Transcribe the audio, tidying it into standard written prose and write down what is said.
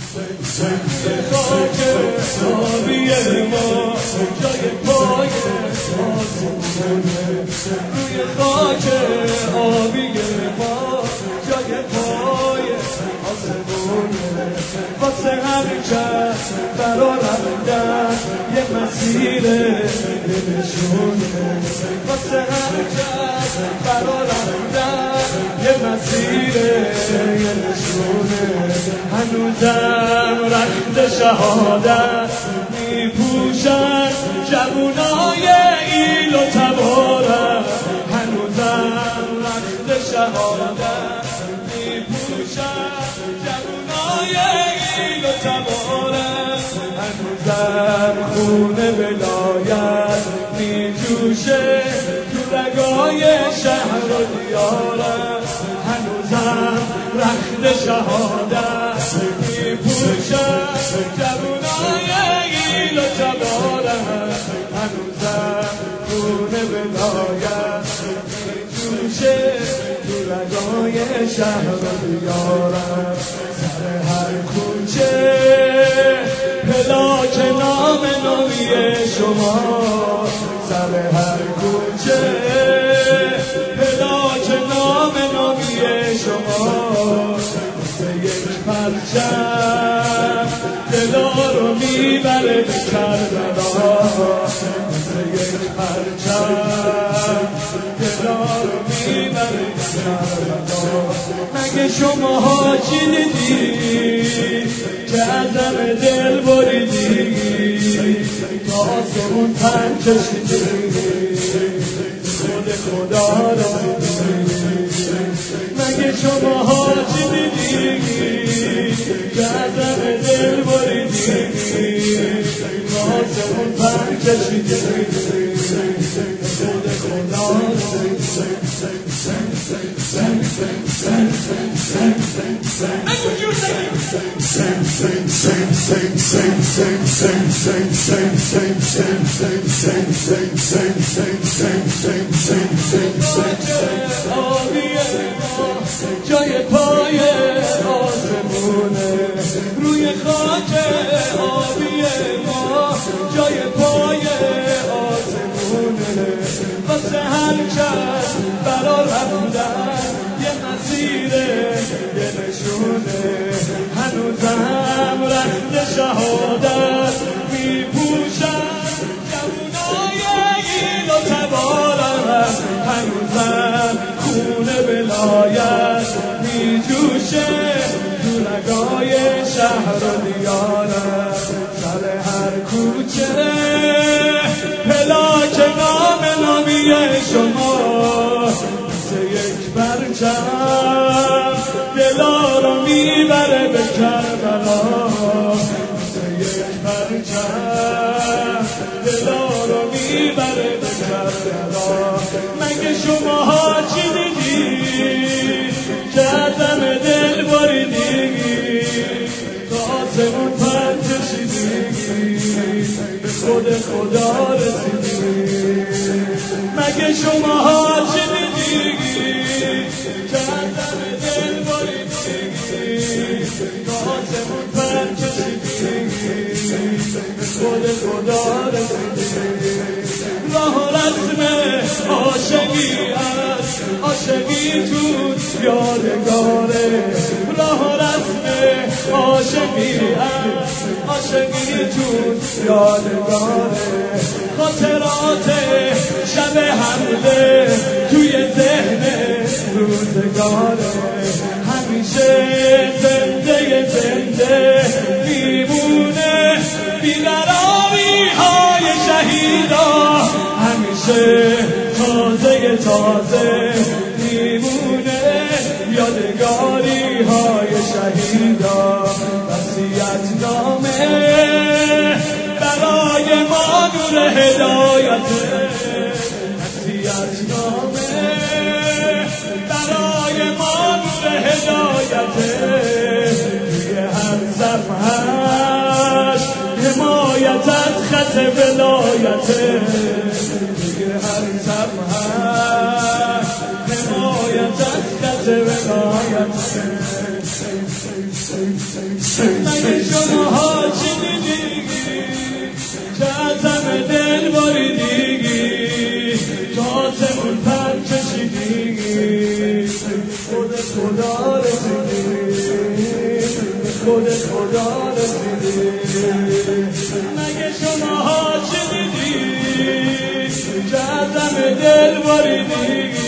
خاک آبی ما جای پای آسمونه، روی خاک آبی ما جای پای آسمونه. واسه هر کس برا رفتن یه مسیر یه نشونه، واسه هر کس برا رفتن یه مسیر یه نشونه. هنوزم رخت شهادت میپوشن جوونای ایل و تبارم، هنوزم رخت شهادت میپوشن جوونای ایل و تبارم، هنوزم خون ولایت میجوشه تو رگای شهر و دیارم، هنوزم رخت شهادت میپوشن جوونای ایل و تبارم، هنوزم خون ولایت میجوشه تو رگای شهر و دیارم. سر هر کوچه پلاک نام نامی شما، سر هر کوچه پلاک نام نامی شما، مثل یک پرچم دلا رو میبره به کربلا، مثل یک پرچم دلا رو میبره به کربلا. مگه شماها چی دیدی که ازم دل بریدی، تا آسمون پر کشیدی خود خدا رسیدی. مگه شماها چی دیدی که ازم دل بریدی، تا آسمون پر کشیدی خود خدا رسیدی. جای پای آسمونه، روی خاک آبی ما جای پای آسمونه. واسه هر کس برا رفتن یه مسیره یه نشونه، هنوزم رخت شهادت میپوشن جوونای ایل و تبارم، هنوزم خون ولایت میجوشه تو رگای شهر و دیارم. سر هر کوچه پلاک نام نامی شما، مثل یک پرچم دلا رو میبره به کربلا، مثل یک پرچم دلا رو میبره به کربلا. مگه شماها چی دیدی که ازم دل بریدی، تا آسمون پر کشیدی به خود خدا رسیدی. مگه شماها چی دیدی که ازم دل بریدی، تا آسمون پر کشیدی به خود خدا رسیدی. راه و رسم عاشقی است، عاشقی تو یادگاره، راه و رسم عاشقی است، عاشقی تو یادگاره. خاطرات شب حمله توی ذهن روزگاره، همیشه زنده زنده میمونه بیقراری های شهیدا، همیشه تازه تازه میمونه یادگاری های شهیدا. وصیت نامه برای ما نور هدایته، وصیت نامه برای ما نور هدایته. توی هر صفحه‌اش حمایت از خط ولایته، توی هر صفحه‌اش حمایت از خط ولایته. مگه شماها چنیدی که عزم دل باریدی جاتمون پر کشیدی خودت خدا رسیدی خودت خدا رسیدی مگه شماها چنیدی که عزم دل باریدی